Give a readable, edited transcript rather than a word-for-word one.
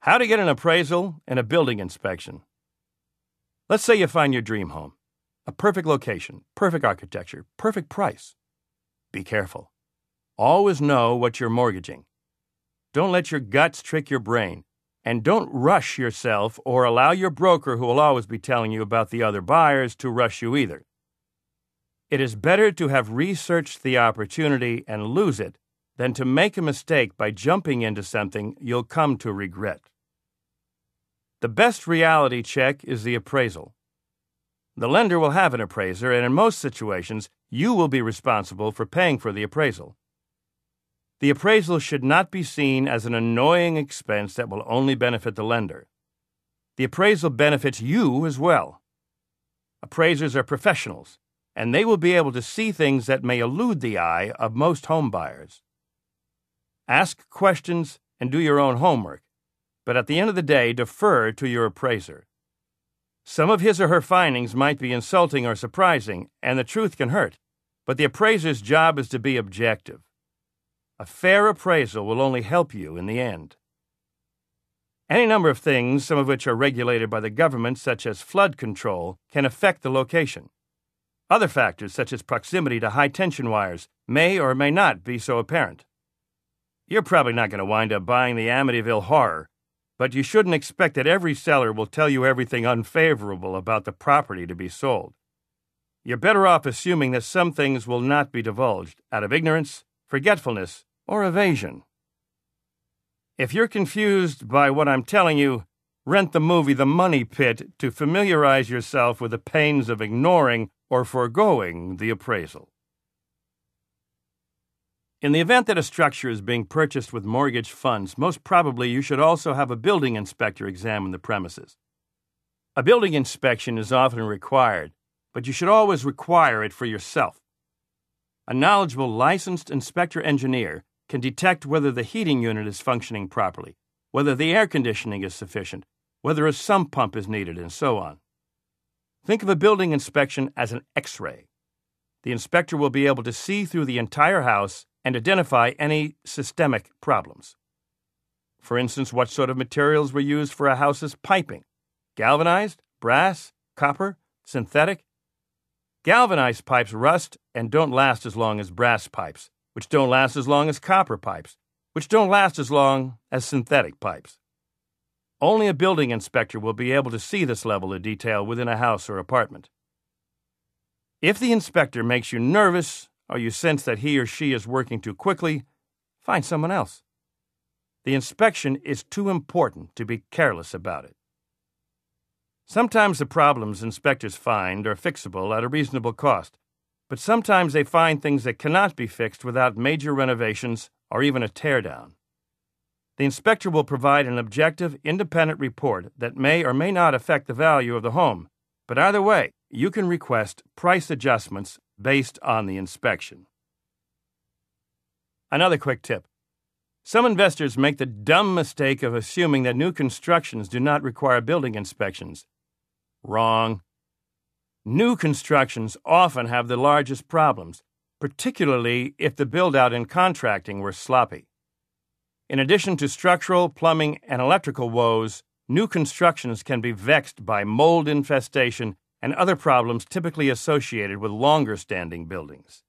How to get an appraisal and a building inspection. Let's say you find your dream home. A perfect location, perfect architecture, perfect price. Be careful. Always know what you're mortgaging. Don't let your guts trick your brain. And don't rush yourself or allow your broker, who will always be telling you about the other buyers, to rush you either. It is better to have researched the opportunity and lose it than to make a mistake by jumping into something you'll come to regret. The best reality check is the appraisal. The lender will have an appraiser, and in most situations, you will be responsible for paying for the appraisal. The appraisal should not be seen as an annoying expense that will only benefit the lender. The appraisal benefits you as well. Appraisers are professionals, and they will be able to see things that may elude the eye of most home buyers. Ask questions and do your own homework, but at the end of the day, defer to your appraiser. Some of his or her findings might be insulting or surprising, and the truth can hurt, but the appraiser's job is to be objective. A fair appraisal will only help you in the end. Any number of things, some of which are regulated by the government, such as flood control, can affect the location. Other factors, such as proximity to high-tension wires, may or may not be so apparent. You're probably not going to wind up buying the Amityville Horror, but you shouldn't expect that every seller will tell you everything unfavorable about the property to be sold. You're better off assuming that some things will not be divulged out of ignorance, forgetfulness, or evasion. If you're confused by what I'm telling you, rent the movie The Money Pit to familiarize yourself with the pains of ignoring or foregoing the appraisal. In the event that a structure is being purchased with mortgage funds, most probably you should also have a building inspector examine the premises. A building inspection is often required, but you should always require it for yourself. A knowledgeable licensed inspector engineer can detect whether the heating unit is functioning properly, whether the air conditioning is sufficient, whether a sump pump is needed, and so on. Think of a building inspection as an X-ray. The inspector will be able to see through the entire house and identify any systemic problems. For instance, what sort of materials were used for a house's piping? Galvanized, brass, copper, synthetic? Galvanized pipes rust and don't last as long as brass pipes, which don't last as long as copper pipes, which don't last as long as synthetic pipes. Only a building inspector will be able to see this level of detail within a house or apartment. If the inspector makes you nervous, or you sense that he or she is working too quickly, find someone else. The inspection is too important to be careless about it. Sometimes the problems inspectors find are fixable at a reasonable cost, but sometimes they find things that cannot be fixed without major renovations or even a teardown. The inspector will provide an objective, independent report that may or may not affect the value of the home, but either way, you can request price adjustments based on the inspection. Another quick tip. Some investors make the dumb mistake of assuming that new constructions do not require building inspections. Wrong. New constructions often have the largest problems, particularly if the build-out and contracting were sloppy. In addition to structural, plumbing, and electrical woes, new constructions can be vexed by mold infestation and other problems typically associated with longer-standing buildings.